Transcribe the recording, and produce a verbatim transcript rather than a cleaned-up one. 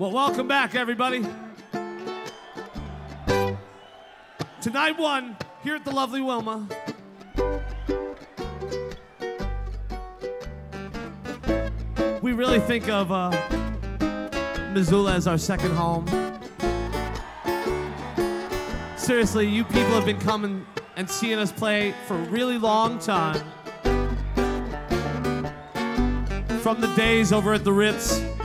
Well, welcome back, everybody. Tonight one, here at the lovely Wilma. We really think of uh, Missoula as our second home. Seriously, you people have been coming and seeing us play for a really long time. From the days over at the Ritz